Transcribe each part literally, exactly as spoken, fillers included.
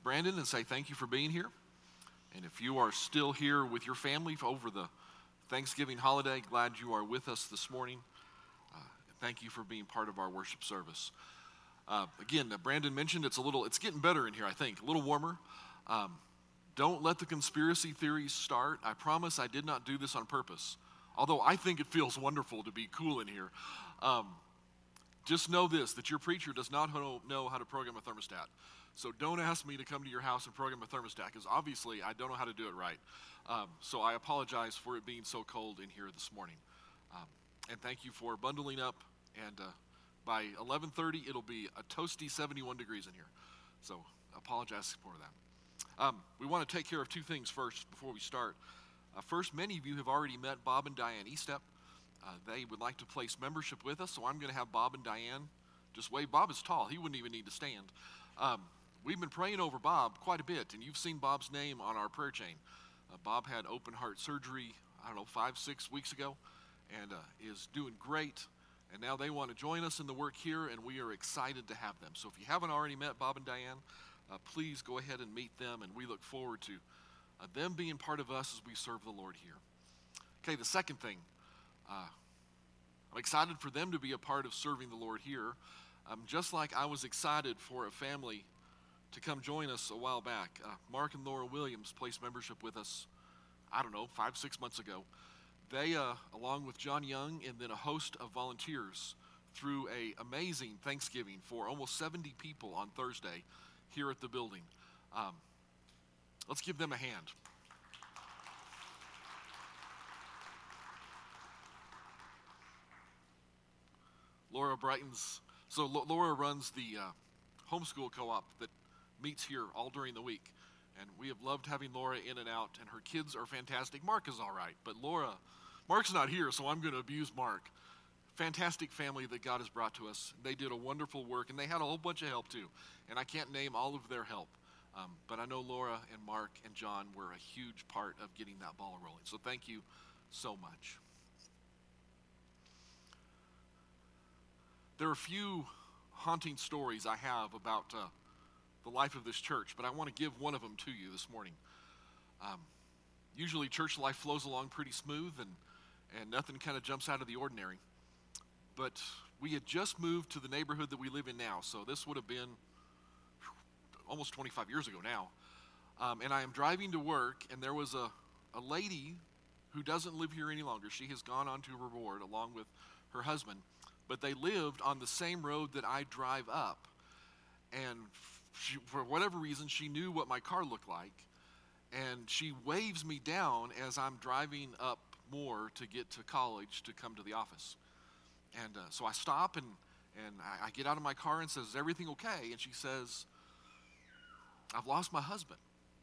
Brandon and say thank you for being here. And if you are still here with your family over the Thanksgiving holiday, glad you are with us this morning. Uh, thank you for being part of our worship service. Uh, again, uh, Brandon mentioned it's a little, it's getting better in here, I think, a little warmer. Um, don't let the conspiracy theories start. I promise I did not do this on purpose, although I think it feels wonderful to be cool in here. Um, just know this, that your preacher does not know how to program a thermostat. So don't ask me to come to your house and program a thermostat, because obviously I don't know how to do it right. Um, so I apologize for it being so cold in here this morning. Um, and thank you for bundling up. And uh, by eleven thirty, it'll be a toasty seventy-one degrees in here. So apologize for that. Um, we want to take care of two things first before we start. Uh, first, many of you have already met Bob and Diane Estep. Uh, they would like to place membership with us, so I'm going to have Bob and Diane just wave. Bob is tall. He wouldn't even need to stand. Um, we've been praying over Bob quite a bit, and you've seen Bob's name on our prayer chain. Uh, Bob had open heart surgery, I don't know, five, six weeks ago, and uh, is doing great. And now they want to join us in the work here, and we are excited to have them. So if you haven't already met Bob and Diane, uh, please go ahead and meet them, and we look forward to uh, them being part of us as we serve the Lord here. Okay, the second thing, uh, I'm excited for them to be a part of serving the Lord here, um, just like I was excited for a family to come join us a while back. Uh, Mark and Laura Williams placed membership with us, I don't know, five, six months ago. They, uh, along with John Young and then a host of volunteers, threw an amazing Thanksgiving for almost seventy people on Thursday here at the building. Um, let's give them a hand. Laura Brightons, so L- Laura runs the uh, homeschool co-op that meets here all during the week. And we have loved having Laura in and out, and her kids are fantastic. Mark is all right, but Laura, Mark's not here, so I'm going to abuse Mark. Fantastic family that God has brought to us. They did a wonderful work, and they had a whole bunch of help too. And I can't name all of their help, um, but I know Laura and Mark and John were a huge part of getting that ball rolling. So thank you so much. There are a few haunting stories I have about uh, the life of this church, but I want to give one of them to you this morning. Um, usually church life flows along pretty smooth and, and nothing kind of jumps out of the ordinary. But we had just moved to the neighborhood that we live in now, so this would have been almost twenty-five years ago now. Um, and I am driving to work, and there was a, a lady who doesn't live here any longer. She has gone on to reward along with her husband, but they lived on the same road that I drive up. And She, for whatever reason, she knew what my car looked like, and she waves me down as I'm driving up more to get to college to come to the office. And uh, so I stop, and, and I, I get out of my car and says, "Is everything okay?" And she says, "I've lost my husband."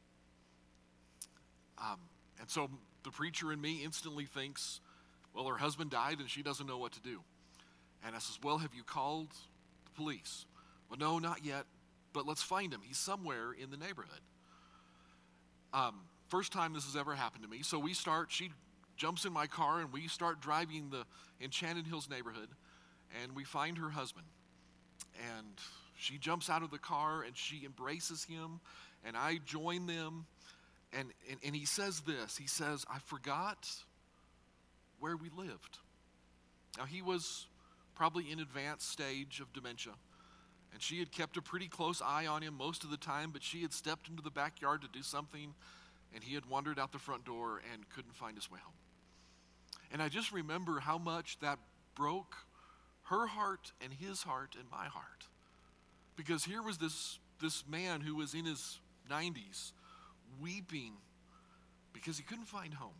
Um, and so the preacher in me instantly thinks, well, her husband died, and she doesn't know what to do. And I says, "Well, have you called the police?" "Well, no, not yet. But let's find him. He's somewhere in the neighborhood." Um, first time this has ever happened to me. So we start, she jumps in my car, and we start driving the Enchanted Hills neighborhood, and we find her husband. And she jumps out of the car, and she embraces him, and I join them. And, and, and he says this, he says, "I forgot where we lived." Now, he was probably in advanced stage of dementia. And she had kept a pretty close eye on him most of the time, but she had stepped into the backyard to do something, and he had wandered out the front door and couldn't find his way home. And I just remember how much that broke her heart and his heart and my heart. Because here was this, this man who was in his nineties weeping because he couldn't find home.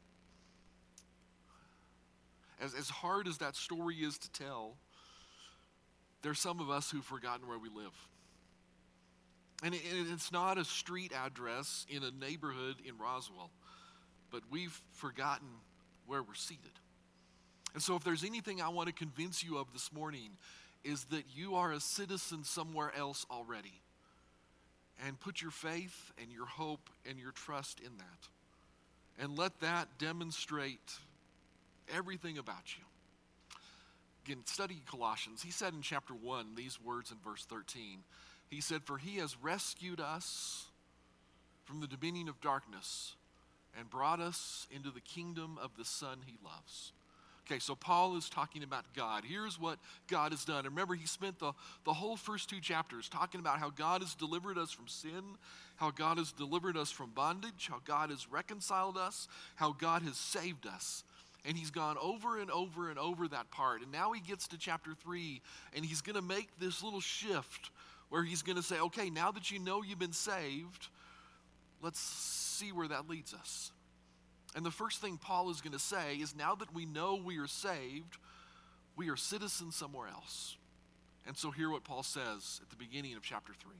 As, as hard as that story is to tell, there's some of us who've forgotten where we live. And it, it's not a street address in a neighborhood in Roswell, but we've forgotten where we're seated. And so if there's anything I want to convince you of this morning, is that you are a citizen somewhere else already. And put your faith and your hope and your trust in that. And let that demonstrate everything about you. Again, study Colossians. He said in chapter one these words in verse thirteen. He said, "For he has rescued us from the dominion of darkness and brought us into the kingdom of the Son he loves." Okay, so Paul is talking about God. Here's what God has done. And remember, he spent the, the whole first two chapters talking about how God has delivered us from sin, how God has delivered us from bondage, how God has reconciled us, how God has saved us. And he's gone over and over and over that part. And now he gets to chapter three, and he's going to make this little shift where he's going to say, okay, now that you know you've been saved, let's see where that leads us. And the first thing Paul is going to say is, now that we know we are saved, we are citizens somewhere else. And so hear what Paul says at the beginning of chapter three.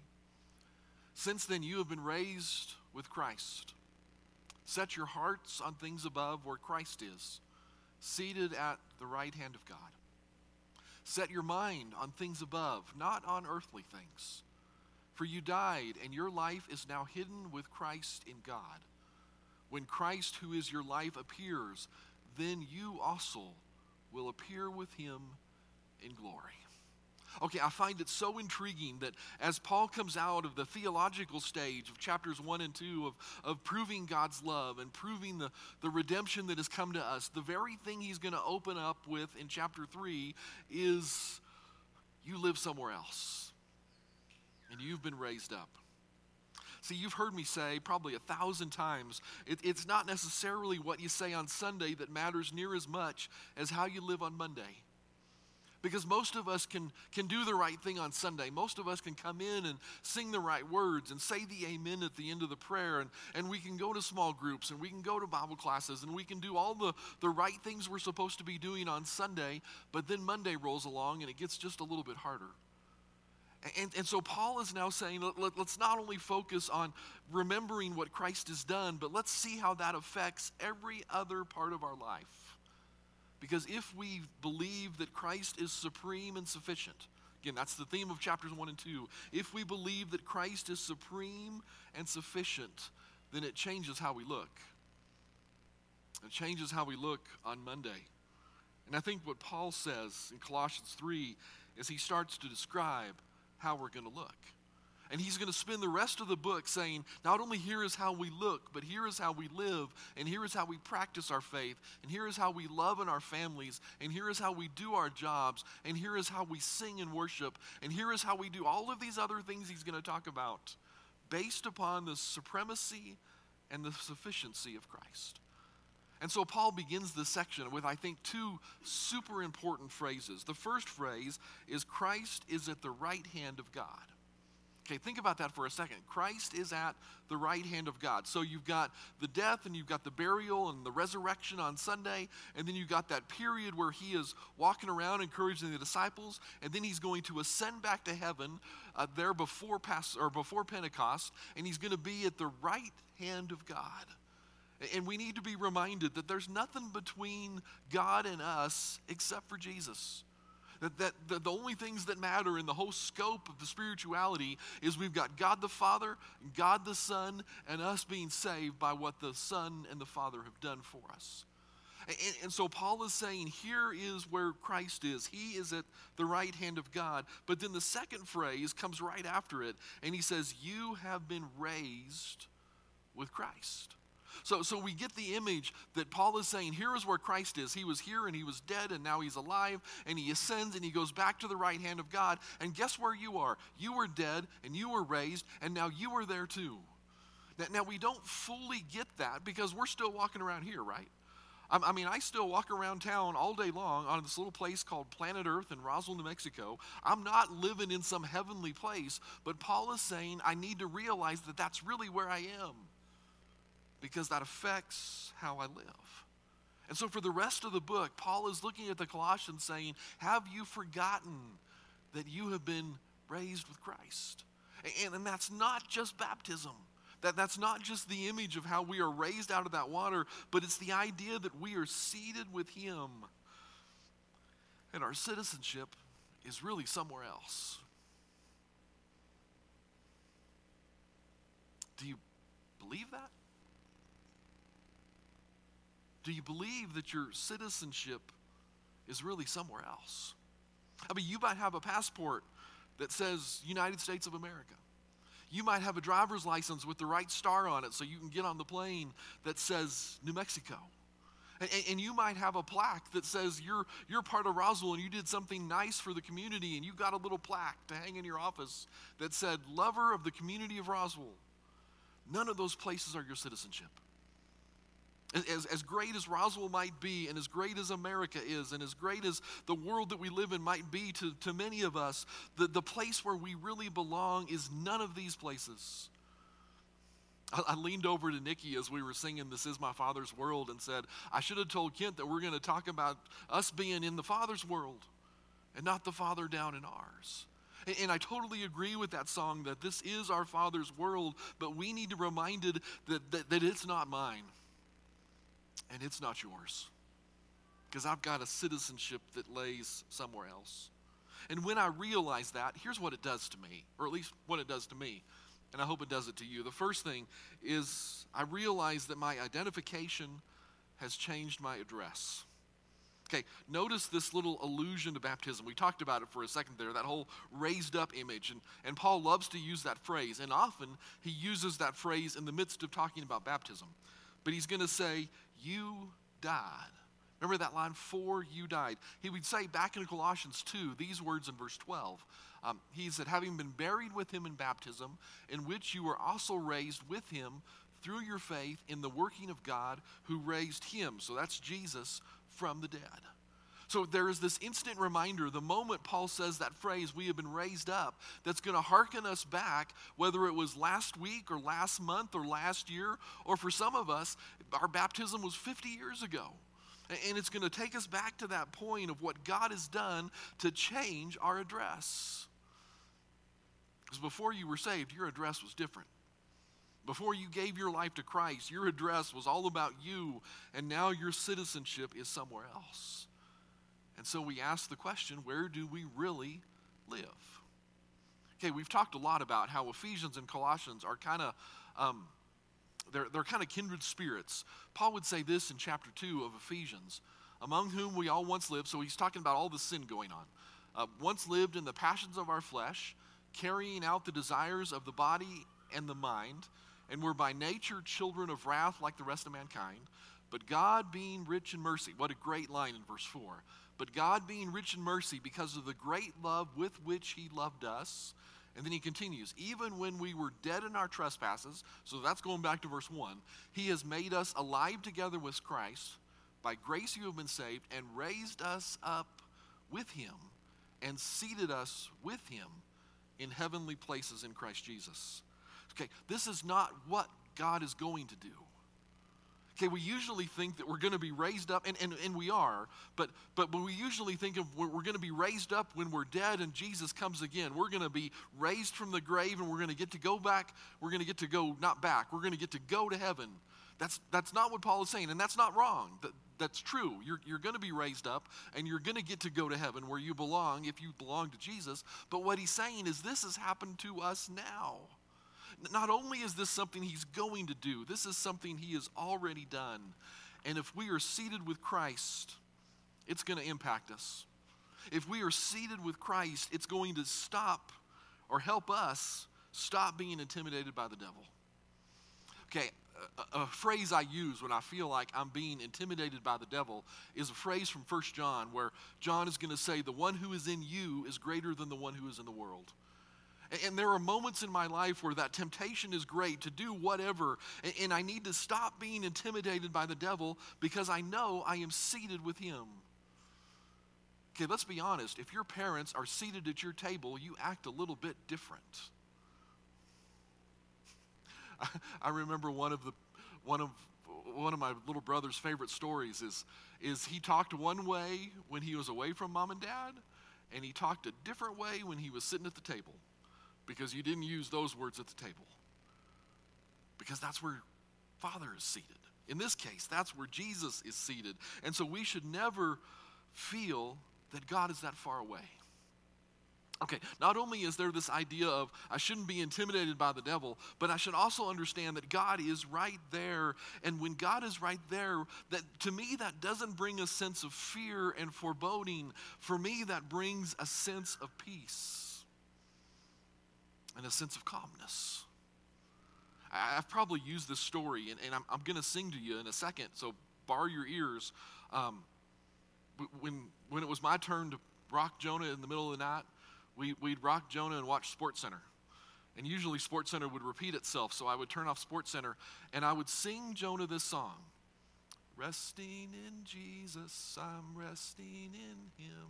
"Since then you have been raised with Christ. Set your hearts on things above where Christ is, seated at the right hand of God. Set your mind on things above, not on earthly things. For you died, and your life is now hidden with Christ in God. When Christ, who is your life, appears, then you also will appear with him in glory." Okay, I find it so intriguing that as Paul comes out of the theological stage of chapters one and two of, of proving God's love and proving the, the redemption that has come to us, the very thing he's going to open up with in chapter three is, you live somewhere else, and you've been raised up. See, you've heard me say probably a thousand times, it, it's not necessarily what you say on Sunday that matters near as much as how you live on Monday. Because most of us can, can do the right thing on Sunday. Most of us can come in and sing the right words and say the amen at the end of the prayer. And, and we can go to small groups and we can go to Bible classes and we can do all the, the right things we're supposed to be doing on Sunday. But then Monday rolls along and it gets just a little bit harder. And, and so Paul is now saying, let, let, let's not only focus on remembering what Christ has done, but let's see how that affects every other part of our life. Because if we believe that Christ is supreme and sufficient, again, that's the theme of chapters one and two. If we believe that Christ is supreme and sufficient, then it changes how we look. It changes how we look on Monday. And I think what Paul says in Colossians three is he starts to describe how we're going to look. And he's going to spend the rest of the book saying, not only here is how we look, but here is how we live, and here is how we practice our faith, and here is how we love in our families, and here is how we do our jobs, and here is how we sing and worship, and here is how we do all of these other things he's going to talk about based upon the supremacy and the sufficiency of Christ. And so Paul begins this section with, I think, two super important phrases. The first phrase is, Christ is at the right hand of God. Okay, think about that for a second. Christ is at the right hand of God. So you've got the death and you've got the burial and the resurrection on Sunday, and then you've got that period where he is walking around encouraging the disciples, and then he's going to ascend back to heaven uh, there before, Pas- or before Pentecost, and he's going to be at the right hand of God. And we need to be reminded that there's nothing between God and us except for Jesus. That, that, that the only things that matter in the whole scope of the spirituality is we've got God the Father, God the Son, and us being saved by what the Son and the Father have done for us. And, and so Paul is saying, here is where Christ is. He is at the right hand of God. But then the second phrase comes right after it, and he says, you have been raised with Christ. So, so we get the image that Paul is saying, here is where Christ is. He was here and he was dead and now he's alive and he ascends and he goes back to the right hand of God. And guess where you are? You were dead and you were raised and now you are there too. Now, now we don't fully get that because we're still walking around here, right? I, I mean, I still walk around town all day long on this little place called Planet Earth in Roswell, New Mexico. I'm not living in some heavenly place, but Paul is saying I need to realize that that's really where I am, because that affects how I live. And so for the rest of the book, Paul is looking at the Colossians saying, have you forgotten that you have been raised with Christ? And, and that's not just baptism. That, that's not just the image of how we are raised out of that water, but it's the idea that we are seated with him. And our citizenship is really somewhere else. Do you believe that? Do you believe that your citizenship is really somewhere else? I mean, you might have a passport that says United States of America. You might have a driver's license with the right star on it so you can get on the plane that says New Mexico. And, and you might have a plaque that says you're, you're part of Roswell and you did something nice for the community, and you got a little plaque to hang in your office that said, lover of the community of Roswell. None of those places are your citizenship. As, as great as Roswell might be, and as great as America is, and as great as the world that we live in might be to, to many of us, the, the place where we really belong is none of these places. I, I leaned over to Nikki as we were singing This Is My Father's World and said, I should have told Kent that we're going to talk about us being in the Father's world and not the Father down in ours. And, and I totally agree with that song that this is our Father's world, but we need to be reminded that, that, that it's not mine. And it's not yours, because I've got a citizenship that lays somewhere else. And when I realize that, here's what it does to me, or at least what it does to me, and I hope it does it to you. The first thing is I realize that my identification has changed my address. Okay, notice this little allusion to baptism. We talked about it for a second there, that whole raised up image. And, and Paul loves to use that phrase, and often he uses that phrase in the midst of talking about baptism. But he's going to say, you died. Remember that line, for you died. He would say back in Colossians two, these words in verse twelve. Um, he said, having been buried with him in baptism, in which you were also raised with him through your faith in the working of God who raised him. So that's Jesus from the dead. So there is this instant reminder, the moment Paul says that phrase, we have been raised up, that's going to hearken us back, whether it was last week or last month or last year, or for some of us, our baptism was fifty years ago. And it's going to take us back to that point of what God has done to change our address. Because before you were saved, your address was different. Before you gave your life to Christ, your address was all about you, and now your citizenship is somewhere else. And so we ask the question, where do we really live? Okay, we've talked a lot about how Ephesians and Colossians are kind of, um, they're, they're kind of kindred spirits. Paul would say this in chapter two of Ephesians, among whom we all once lived. So he's talking about all the sin going on. Uh, once lived in the passions of our flesh, carrying out the desires of the body and the mind, and were by nature children of wrath like the rest of mankind. But God being rich in mercy, what a great line in verse four. But God being rich in mercy because of the great love with which he loved us. And then he continues, even when we were dead in our trespasses, so that's going back to verse one, he has made us alive together with Christ. By grace you have been saved, and raised us up with him, and seated us with him in heavenly places in Christ Jesus. Okay, this is not what God is going to do. Okay, we usually think that we're going to be raised up, and, and, and we are, but, but we usually think of we're, we're going to be raised up when we're dead and Jesus comes again. We're going to be raised from the grave, and we're going to get to go back. We're going to get to go, not back, we're going to get to go to heaven. That's, that's not what Paul is saying, and that's not wrong. That, that's true. You're, you're going to be raised up, and you're going to get to go to heaven where you belong if you belong to Jesus. But what he's saying is this has happened to us now. Not only is this something he's going to do, this is something he has already done. And if we are seated with Christ, it's going to impact us. If we are seated with Christ, it's going to stop or help us stop being intimidated by the devil. Okay, a, a phrase I use when I feel like I'm being intimidated by the devil is a phrase from First John where John is going to say, the one who is in you is greater than the one who is in the world. And there are moments in my life where that temptation is great to do whatever, and I need to stop being intimidated by the devil because I know I am seated with him. Okay, let's be honest. If your parents are seated at your table, you act a little bit different. I remember one of the one of one of my little brother's favorite stories is is he talked one way when he was away from mom and dad, and he talked a different way when he was sitting at the table. Because you didn't use those words at the table. Because that's where Father is seated. In this case, that's where Jesus is seated. And so we should never feel that God is that far away. Okay, not only is there this idea of I shouldn't be intimidated by the devil, but I should also understand that God is right there. And when God is right there, that to me that doesn't bring a sense of fear and foreboding. For me, that brings a sense of peace. and a sense of calmness. I, I've probably used this story, and, and I'm, I'm going to sing to you in a second, so bar your ears. Um, when, when it was my turn to rock Jonah in the middle of the night, we, we'd rock Jonah and watch SportsCenter. And usually SportsCenter would repeat itself, so I would turn off SportsCenter, and I would sing Jonah this song. Resting in Jesus, I'm resting in him.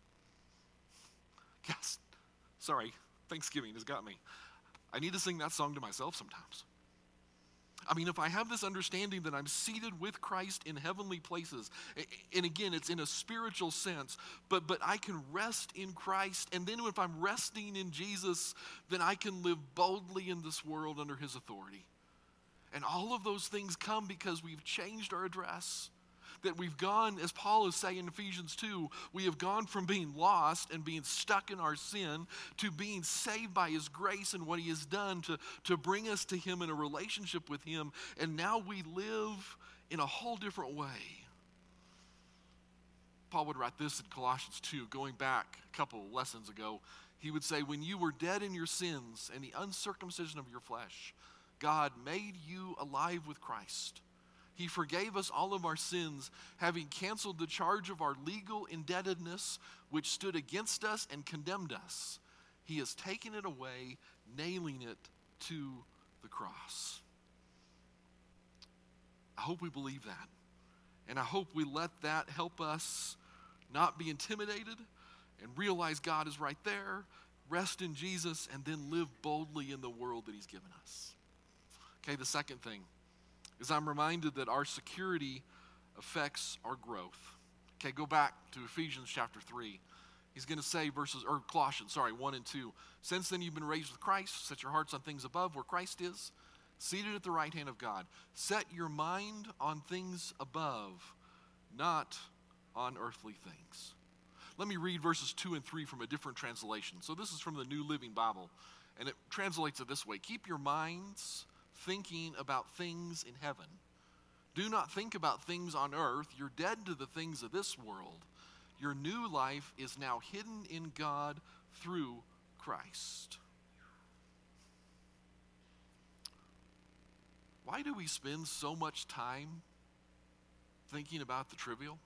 Yes, sorry, Thanksgiving has got me. I need to sing that song to myself sometimes. I mean, if I have this understanding that I'm seated with Christ in heavenly places, and again, it's in a spiritual sense, but, but I can rest in Christ, and then if I'm resting in Jesus, then I can live boldly in this world under his authority. And all of those things come because we've changed our address. That we've gone, as Paul is saying in Ephesians two, we have gone from being lost and being stuck in our sin to being saved by his grace and what he has done to, to bring us to him in a relationship with him. And now we live in a whole different way. Paul would write this in Colossians two, going back a couple of lessons ago. He would say, when you were dead in your sins and the uncircumcision of your flesh, God made you alive with Christ. He forgave us all of our sins, having canceled the charge of our legal indebtedness, which stood against us and condemned us. He has taken it away, nailing it to the cross. I hope we believe that. And I hope we let that help us not be intimidated and realize God is right there, rest in Jesus, and then live boldly in the world that he's given us. Okay, the second thing is I'm reminded that our security affects our growth. Okay, go back to Ephesians chapter three. He's going to say verses, or Colossians, sorry, one and two. Since then you've been raised with Christ, set your hearts on things above where Christ is, seated at the right hand of God. Set your mind on things above, not on earthly things. Let me read verses two and three from a different translation. So this is from the New Living Bible, and it translates it this way. Keep your minds thinking about things in heaven. Do not think about things on earth. You're dead to the things of this world. Your new life is now hidden in God through Christ. Why do we spend so much time thinking about the trivial?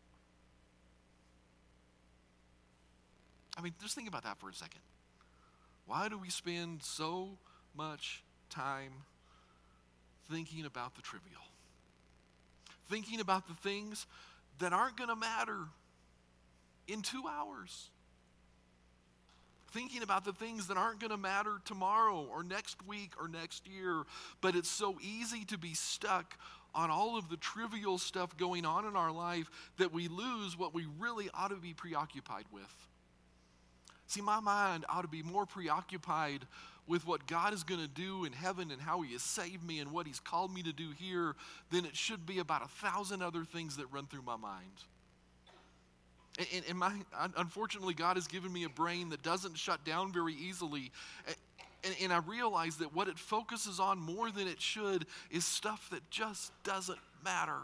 I mean, just think about that for a second. Why do we spend so much time thinking about the trivial? Thinking about the things that aren't going to matter in two hours. Thinking about the things that aren't going to matter tomorrow or next week or next year. But it's so easy to be stuck on all of the trivial stuff going on in our life that we lose what we really ought to be preoccupied with. See, my mind ought to be more preoccupied with what God is going to do in heaven and how he has saved me and what he's called me to do here than it should be about a thousand other things that run through my mind. And, and, and my, unfortunately, God has given me a brain that doesn't shut down very easily. And, and I realize that what it focuses on more than it should is stuff that just doesn't matter.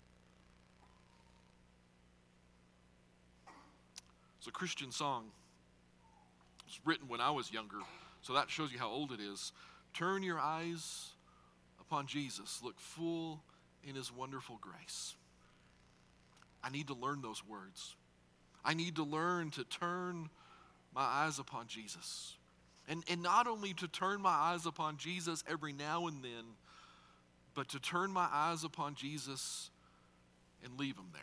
It's a Christian song. It was written when I was younger, so that shows you how old it is. Turn your eyes upon Jesus. Look full in his wonderful grace. I need to learn those words. I need to learn to turn my eyes upon Jesus. And, and not only to turn my eyes upon Jesus every now and then, but to turn my eyes upon Jesus and leave him there.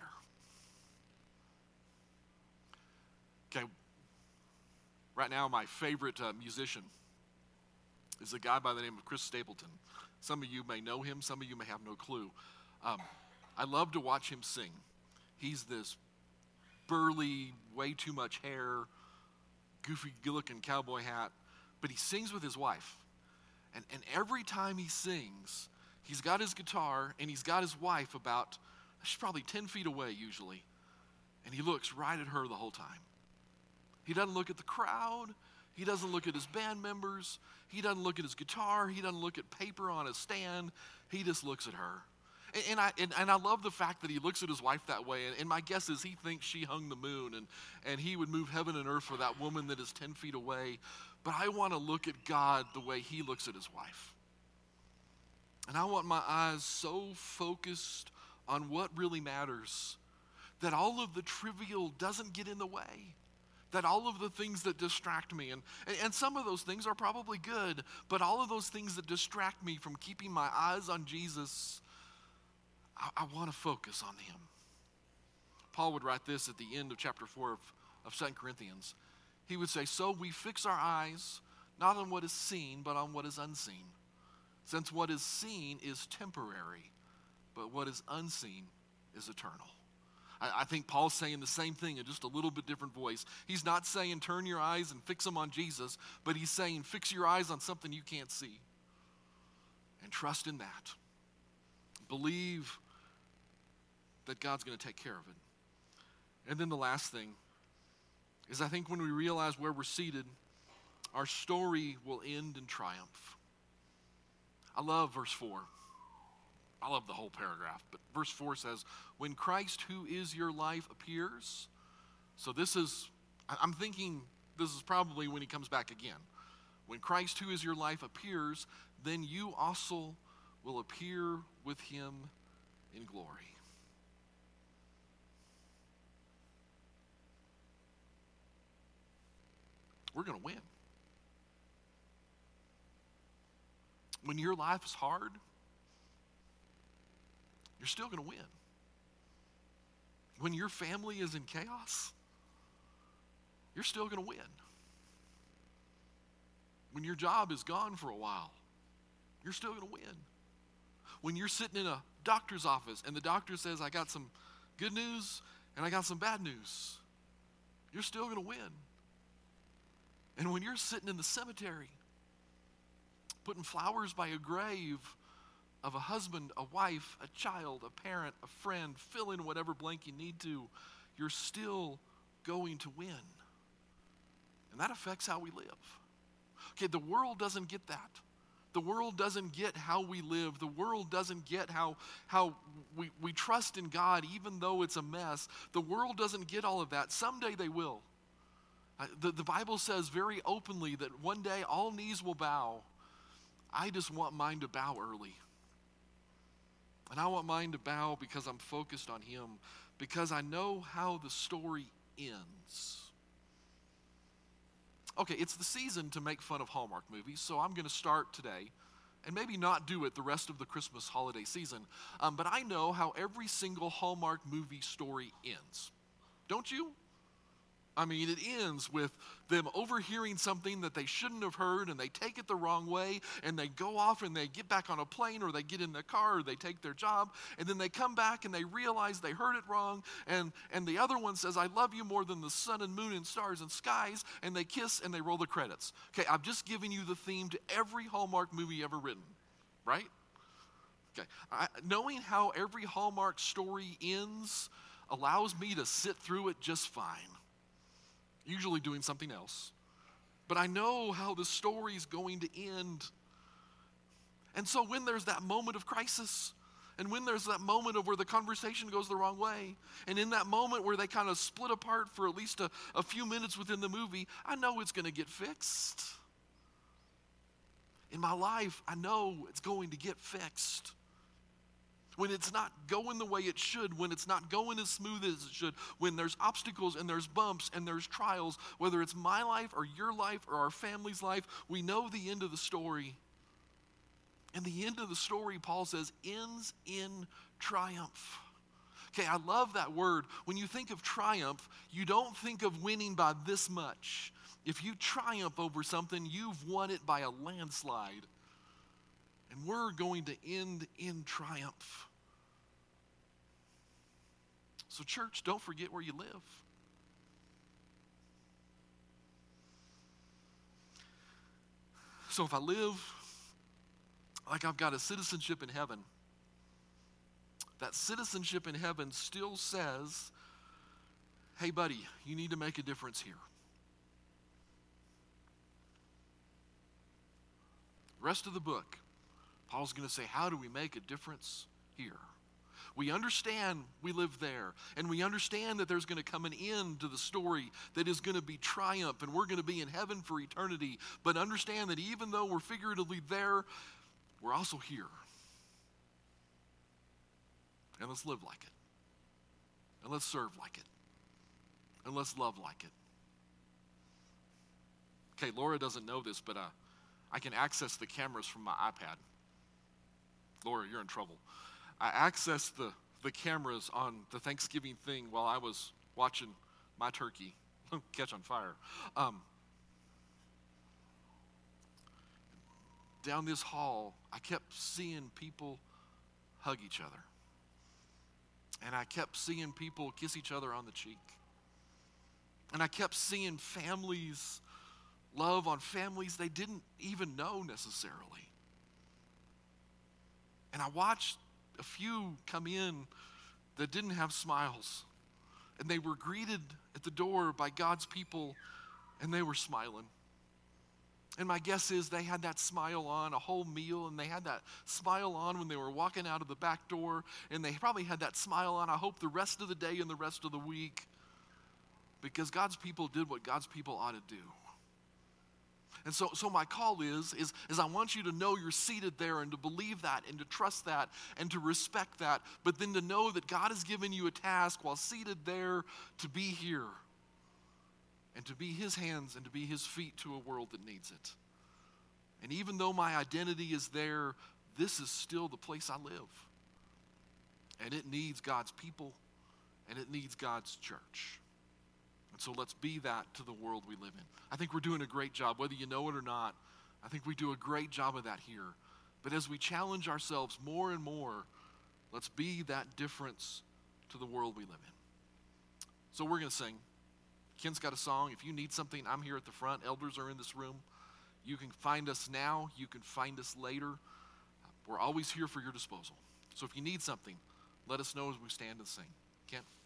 Okay. Right now, my favorite uh, musician is a guy by the name of Chris Stapleton. Some of you may know him. Some of you may have no clue. Um, I love to watch him sing. He's this burly, way too much hair, goofy-looking cowboy hat, but he sings with his wife. And, and every time he sings, he's got his guitar and he's got his wife about, she's probably ten feet away usually, and he looks right at her the whole time. He doesn't look at the crowd. He doesn't look at his band members. He doesn't look at his guitar. He doesn't look at paper on a stand. He just looks at her. And, and, I, and, and I love the fact that he looks at his wife that way. And, and my guess is he thinks she hung the moon and, and he would move heaven and earth for that woman that is ten feet away. but I want to look at God the way he looks at his wife. And I want my eyes so focused on what really matters that all of the trivial doesn't get in the way. That all of the things that distract me, and, and some of those things are probably good, but all of those things that distract me from keeping my eyes on Jesus, I, I want to focus on him. Paul would write this at the end of chapter four of, of Second Corinthians. He would say, so we fix our eyes not on what is seen, but on what is unseen. Since what is seen is temporary, but what is unseen is eternal. I, I think Paul's saying the same thing in just a little bit different voice. He's not saying turn your eyes and fix them on Jesus, but he's saying fix your eyes on something you can't see. And trust in that. Believe that God's going to take care of it. And then the last thing is I think when we realize where we're seated, our story will end in triumph. I love verse four. I love the whole paragraph, but verse four says, when Christ, who is your life, appears. So this is, I'm thinking this is probably when he comes back again. When Christ, who is your life, appears, then you also will appear with him in glory. We're going to win. When your life is hard, you're still going to win. When your family is in chaos, you're still going to win. When your job is gone for a while, you're still going to win. When you're sitting in a doctor's office and the doctor says, I got some good news and I got some bad news, you're still going to win. And when you're sitting in the cemetery, putting flowers by a grave of a husband, a wife, a child, a parent, a friend, fill in whatever blank you need to, you're still going to win. And that affects how we live. Okay, the world doesn't get that. The world doesn't get how we live. The world doesn't get how, how we, we trust in God even though it's a mess. The world doesn't get all of that. Someday they will. Uh, the, the Bible says very openly that one day all knees will bow. I just want mine to bow early. And I want mine to bow because I'm focused on him, because I know how the story ends. Okay, it's the season to make fun of Hallmark movies, so I'm going to start today and maybe not do it the rest of the Christmas holiday season. Um, but I know how every single Hallmark movie story ends. Don't you? I mean, it ends with them overhearing something that they shouldn't have heard, and they take it the wrong way, and they go off and they get back on a plane, or they get in the car, or they take their job, and then they come back and they realize they heard it wrong, and, and the other one says, I love you more than the sun and moon and stars and skies, and they kiss and they roll the credits. Okay, I've just given you the theme to every Hallmark movie ever written, right? Okay, I, knowing how every Hallmark story ends allows me to sit through it just fine. Usually doing something else. But I know how the story is going to end. And so when there's that moment of crisis, and when there's that moment of where the conversation goes the wrong way, and in that moment where they kind of split apart for at least a, a few minutes within the movie, I know it's going to get fixed. In my life, I know it's going to get fixed. When it's not going the way it should, when it's not going as smooth as it should, when there's obstacles and there's bumps and there's trials, whether it's my life or your life or our family's life, we know the end of the story. And the end of the story, Paul says, ends in triumph. Okay, I love that word. When you think of triumph, you don't think of winning by this much. If you triumph over something, you've won it by a landslide. And we're going to end in triumph. So church, don't forget where you live. So if I live like I've got a citizenship in heaven, that citizenship in heaven still says, hey buddy, you need to make a difference here. The rest of the book, Paul's going to say, how do we make a difference here? We understand we live there, and we understand that there's going to come an end to the story that is going to be triumph, and we're going to be in heaven for eternity. But understand that even though we're figuratively there, we're also here. And let's live like it. And let's serve like it. And let's love like it. Okay, Laura doesn't know this, but uh, I can access the cameras from my iPad. Laura, you're in trouble. I accessed the, the cameras on the Thanksgiving thing while I was watching my turkey catch on fire. Um, down this hall, I kept seeing people hug each other. And I kept seeing people kiss each other on the cheek. And I kept seeing families love on families they didn't even know necessarily. And I watched a few come in that didn't have smiles. And they were greeted at the door by God's people, and they were smiling. And my guess is they had that smile on a whole meal, and they had that smile on when they were walking out of the back door, and they probably had that smile on, I hope, the rest of the day and the rest of the week, because God's people did what God's people ought to do. And so, so my call is, is, is I want you to know you're seated there, and to believe that, and to trust that, and to respect that, but then to know that God has given you a task while seated there to be here, and to be his hands and to be his feet to a world that needs it. And even though my identity is there, this is still the place I live. And it needs God's people, and it needs God's church. And so let's be that to the world we live in. I think we're doing a great job, whether you know it or not. I think we do a great job of that here. But as we challenge ourselves more and more, let's be that difference to the world we live in. So we're going to sing. Ken's got a song. If you need something, I'm here at the front. Elders are in this room. You can find us now. You can find us later. We're always here for your disposal. So if you need something, let us know as we stand and sing. Ken?